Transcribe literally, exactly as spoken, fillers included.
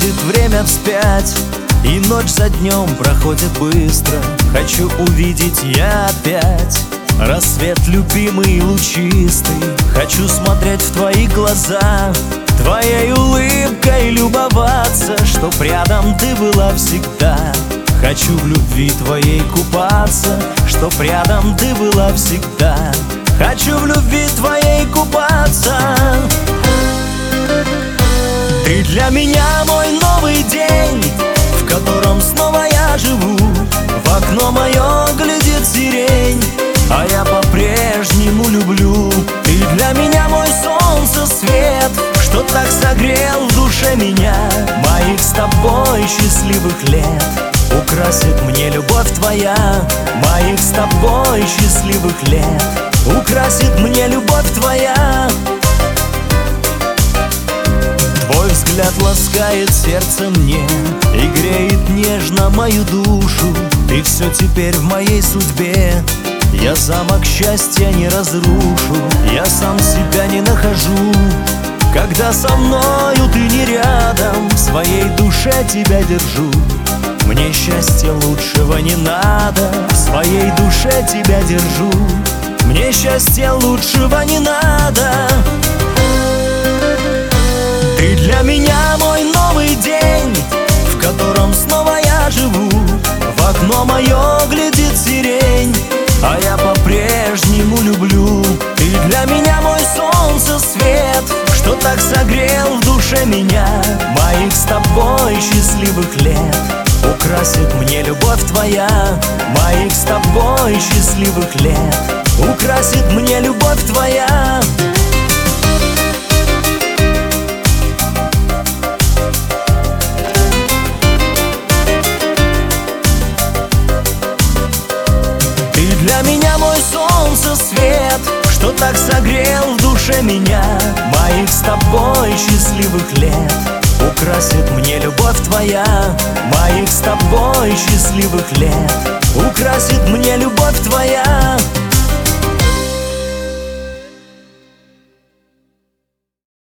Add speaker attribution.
Speaker 1: ходит время вспять, и ночь за днем проходит быстро. Хочу увидеть я опять рассвет любимый и лучистый. Хочу смотреть в твои глаза, твоей улыбкой любоваться, чтоб рядом ты была всегда. Хочу в любви твоей купаться, чтоб рядом ты была всегда. Хочу в любви твоей купаться. Ты для меня мой новый день, в котором снова я живу. В окно мое глядит сирень, а я по-прежнему люблю. Ты для меня мой солнце свет, что так согрел в душе меня. Моих с тобой счастливых лет украсит мне любовь твоя. Моих с тобой счастливых лет украсит мне любовь твоя. Твой взгляд ласкает сердце мне и греет нежно мою душу. Ты все теперь в моей судьбе, я замок счастья не разрушу. Я сам себя не нахожу, когда со мною ты не рядом. В своей душе тебя держу, мне счастья лучшего не надо. В своей душе тебя держу, мне счастья лучшего не надо. Ты для меня мой новый день, в котором снова я живу. В окно мое глядит сирень, а я по-прежнему люблю. Ты для меня мой солнце свет, что так согрел в душе меня. Моих с тобой счастливых лет украсит мне любовь твоя. Моих с тобой счастливых лет украсит мне любовь твоя. Ты для меня мой солнце свет, что так согрел в душе меня. Моих с тобой счастливых лет украсит мне любовь твоя. Моих с тобой счастливых лет украсит мне любовь твоя.